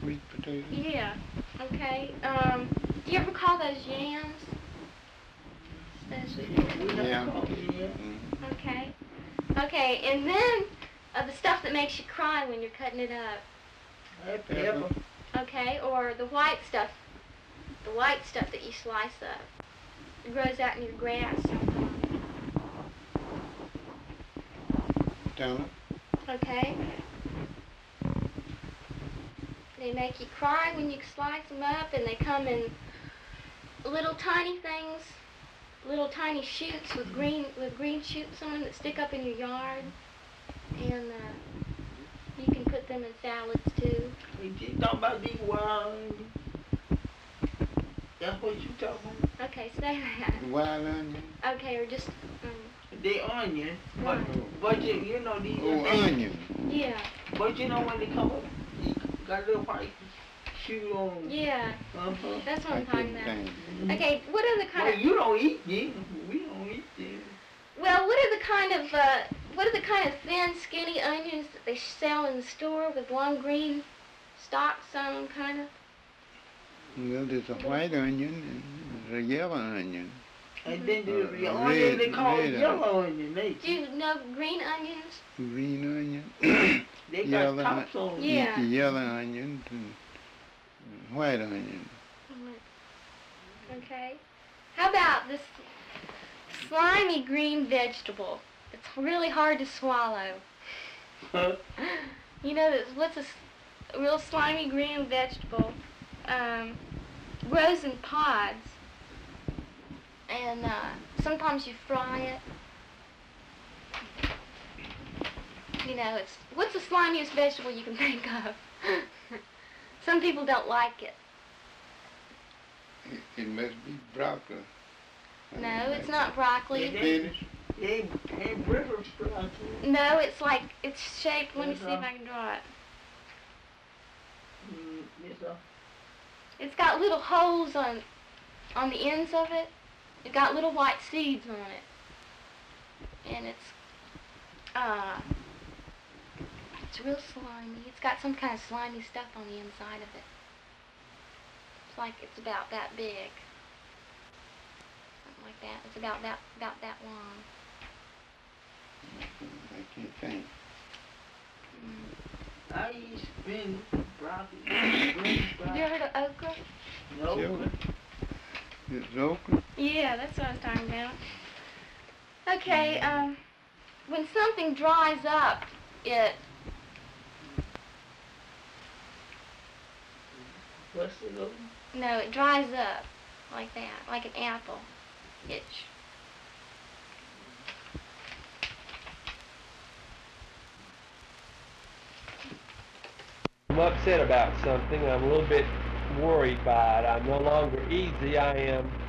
sweet potatoes? Yeah. Okay. Do you ever call those yams? Those sweet potatoes? Yeah. Okay. Okay, and then the stuff that makes you cry when you're cutting it up. Pepper. Okay, or the white stuff. The white stuff that you slice up. It grows out in your grass sometimes. Turnip. Okay. They make you cry when you slice them up, and they come in little tiny things, little tiny shoots with green shoots on them that stick up in your yard, and you can put them in salads too. You talking about these wild onions? That's what you talking about? Okay, say that. Wild onion. Okay, or just They onion, right. but you know these. Oh, onion. Yeah. But you know when they come up, you got a little white shoot on. Yeah. That's what I'm talking about. Thing. Okay, what are the kind Well, of? you don't eat them. We don't eat them. Well, what are the kind of thin, skinny onions that they sell in the store with long green stalks on them, kind of? Well, there's a white onion and there's a yellow onion. And then there's the red- onion they call red yellow onion. Do you know green onions? Green onion. They got Yellow tops on them. Yeah. The yellow onions and white onion. Okay. How about this slimy green vegetable? It's really hard to swallow. You know, what's a real slimy green vegetable? Grows in pods, and sometimes you fry it. You know, what's the slimiest vegetable you can think of? Some people don't like it. It must be broccoli. No, it's not broccoli. Spinach. Hey, river sprouts. No, it's shaped. Let me see if I can draw it. It's got little holes on the ends of it. It got little white seeds on it, and it's real slimy. It's got some kind of slimy stuff on the inside of it. It's like it's about that big, something like that. It's about that long. I can't think. I eat spinach, broccoli, green sprouts. Have you ever heard of okra? No. It's okra. Yeah, that's what I was talking about. Okay, when something dries up, it What's it over? no, it dries up like that, like an apple. I'm upset about something. I'm a little bit worried by it. I'm no longer easy. I am